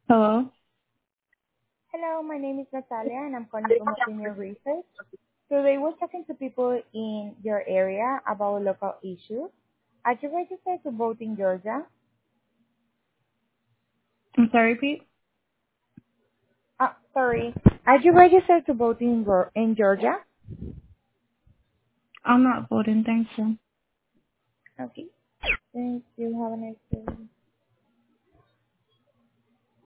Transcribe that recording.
Hello? Hello, my name is Natalia, and I'm calling from Senior Research. Today we're talking to people in your area about local issues. Are you registered to vote in Georgia? I'm sorry, Pete? Sorry. Are you registered to vote in Georgia? I'm not voting, thank you. Okay. Thank you. Have a nice day.